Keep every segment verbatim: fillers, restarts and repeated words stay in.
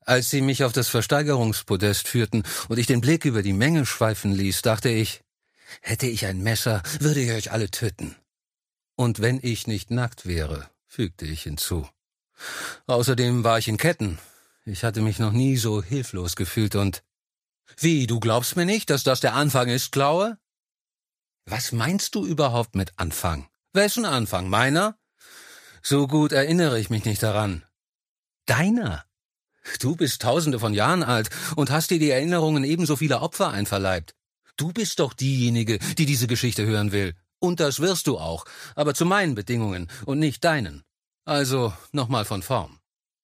Als sie mich auf das Versteigerungspodest führten und ich den Blick über die Menge schweifen ließ, dachte ich, hätte ich ein Messer, würde ich euch alle töten. Und wenn ich nicht nackt wäre, fügte ich hinzu. Außerdem war ich in Ketten. Ich hatte mich noch nie so hilflos gefühlt und... Wie, du glaubst mir nicht, dass das der Anfang ist, Klaue? Was meinst du überhaupt mit Anfang? Wessen Anfang? Meiner? So gut erinnere ich mich nicht daran. Deiner? Du bist tausende von Jahren alt und hast dir die Erinnerungen ebenso vieler Opfer einverleibt. Du bist doch diejenige, die diese Geschichte hören will. Und das wirst du auch, aber zu meinen Bedingungen und nicht deinen. Also nochmal von vorn.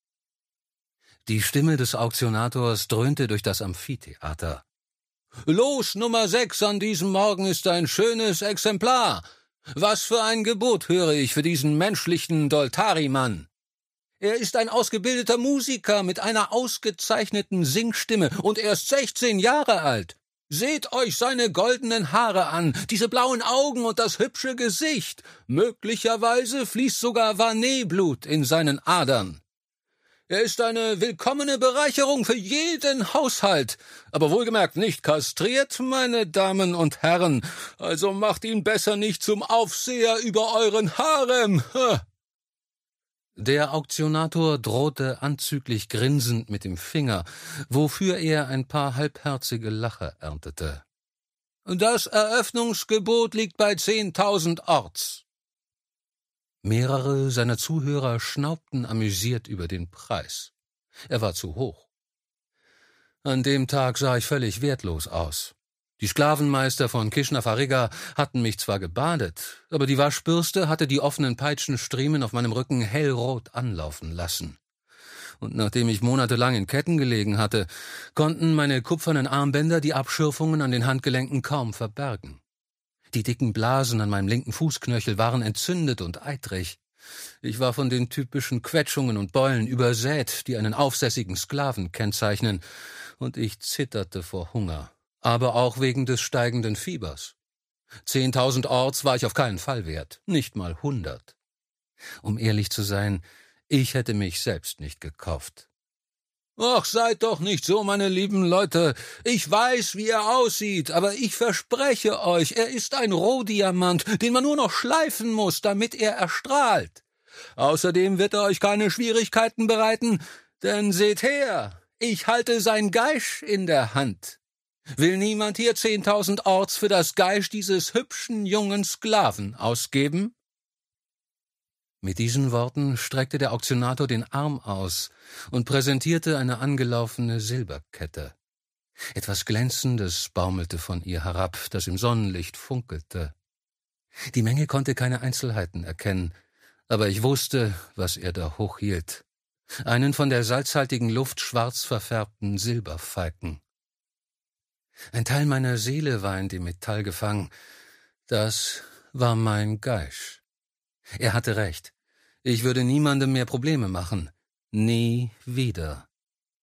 Die Stimme des Auktionators dröhnte durch das Amphitheater. »Los, Nummer sechs an diesem Morgen ist ein schönes Exemplar. Was für ein Gebot höre ich für diesen menschlichen Doltari-Mann. Er ist ein ausgebildeter Musiker mit einer ausgezeichneten Singstimme und erst sechzehn Jahre alt. Seht euch seine goldenen Haare an, diese blauen Augen und das hübsche Gesicht. Möglicherweise fließt sogar Vanet-Blut in seinen Adern. Er ist eine willkommene Bereicherung für jeden Haushalt, aber wohlgemerkt nicht kastriert, meine Damen und Herren, also macht ihn besser nicht zum Aufseher über euren Harem. Ha! Der Auktionator drohte anzüglich grinsend mit dem Finger, wofür er ein paar halbherzige Lacher erntete. »Das Eröffnungsgebot liegt bei zehntausend Orts.« Mehrere seiner Zuhörer schnaubten amüsiert über den Preis. Er war zu hoch. An dem Tag sah ich völlig wertlos aus. Die Sklavenmeister von Kishnafariga hatten mich zwar gebadet, aber die Waschbürste hatte die offenen Peitschenstriemen auf meinem Rücken hellrot anlaufen lassen. Und nachdem ich monatelang in Ketten gelegen hatte, konnten meine kupfernen Armbänder die Abschürfungen an den Handgelenken kaum verbergen. Die dicken Blasen an meinem linken Fußknöchel waren entzündet und eitrig. Ich war von den typischen Quetschungen und Beulen übersät, die einen aufsässigen Sklaven kennzeichnen, und ich zitterte vor Hunger, aber auch wegen des steigenden Fiebers. Zehntausend Orts war ich auf keinen Fall wert, nicht mal hundert. Um ehrlich zu sein, ich hätte mich selbst nicht gekauft. »Ach, seid doch nicht so, meine lieben Leute. Ich weiß, wie er aussieht, aber ich verspreche euch, er ist ein Rohdiamant, den man nur noch schleifen muss, damit er erstrahlt. Außerdem wird er euch keine Schwierigkeiten bereiten, denn seht her, ich halte sein Geisch in der Hand. Will niemand hier zehntausend Orts für das Geisch dieses hübschen jungen Sklaven ausgeben?« Mit diesen Worten streckte der Auktionator den Arm aus und präsentierte eine angelaufene Silberkette. Etwas Glänzendes baumelte von ihr herab, das im Sonnenlicht funkelte. Die Menge konnte keine Einzelheiten erkennen, aber ich wusste, was er da hochhielt. Einen von der salzhaltigen Luft schwarz verfärbten Silberfalken. Ein Teil meiner Seele war in dem Metall gefangen. Das war mein Geisch. Er hatte recht. Ich würde niemandem mehr Probleme machen. Nie wieder.